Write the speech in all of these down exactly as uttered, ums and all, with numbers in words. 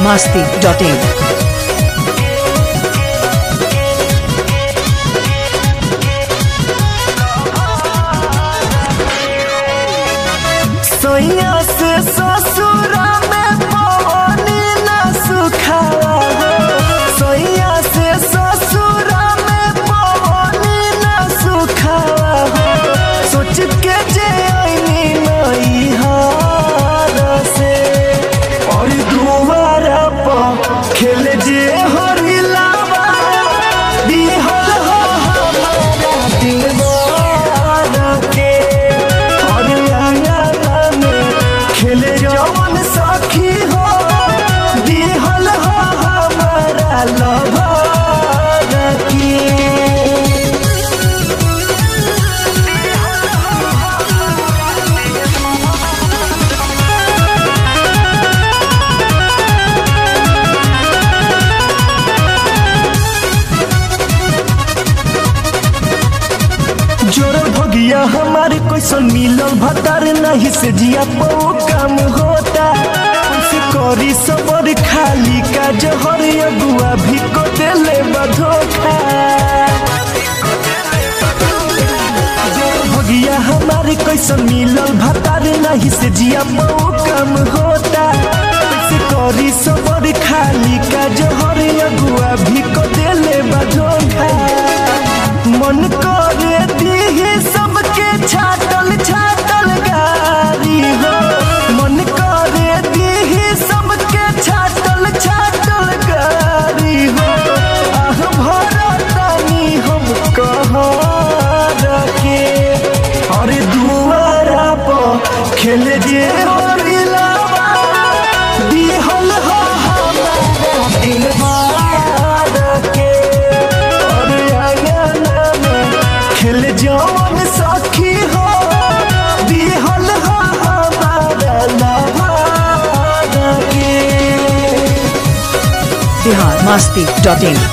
masti dot in. सोइया से ससुरा में पानी न सुखावा हो, सोइया से ससुरा में पानी न सुखावा हो। सोच के जे आईनी नई हार से और दुआरा पर खेल जे हरिलावा दिहल हो हमारा दिलवार के। और खेले जवन सखी हो दिहल हो हमारा लभार की। जोर भगिया हमारे कैसन मिलल भतार नहीं से जिया पो काम होता। उनसे करी सबर खाली का जहर अगुआ भी को देले बधोखा। जोर भगिया हमारे कैसन मिलल भतार नहीं से जिया पो काम होता। उनसे करी सबर खाली का जहर अगुआ भी को देले बधोखा। मन करे दीही सबके छाटल छाटल गारी हो, मन करे दीही सबके छाटल छाटल गारी हो। आह भरतानी हम कहर के और दुआरा पर खेल जे हरिलावा दिहल हो हमारा दिलवार के। खेल जवन सखी हो दिहल हो हमारा लभार के। Bihar masti dot in.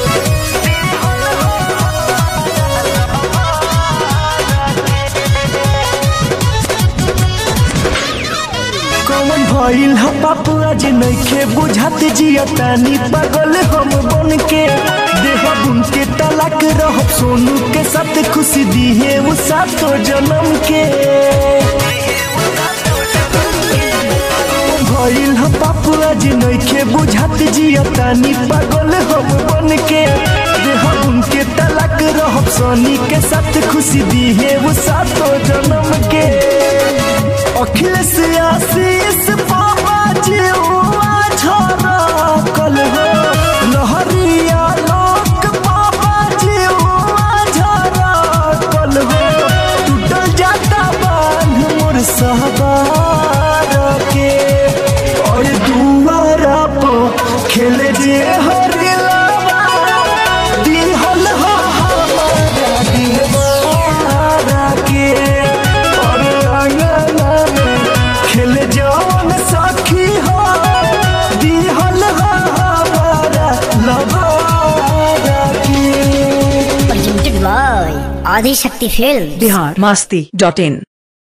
कौन भइल ह पापू आज नइखे बुझात जियतानी पागल हम बन के। देह बुन के तलाक रहब सोनू के साथ खुशी दिहे वो सातो जन्म के। भइल ह पापू आज नइखे बुझात जियतानी पागल हम बन के। देह बुन के तलाक रहब सोनी के साथ खुशी दिहे वो सातो जन्म के। अखिलेश आशीष बाबा जीवा छोरा कल हो, लहरिया लोक बाबा जीवा छोरा कल हो। टूटल जाता बांध मोर सहबार के और दुआरा पर खेल जे हरिलावा दिहल हो हमारा दिलवार के। और आंगना खेल जवन सखी हो दिहल हो हमारा लभार के। Presented by Adi Shakti Films. Bihar masti dot in.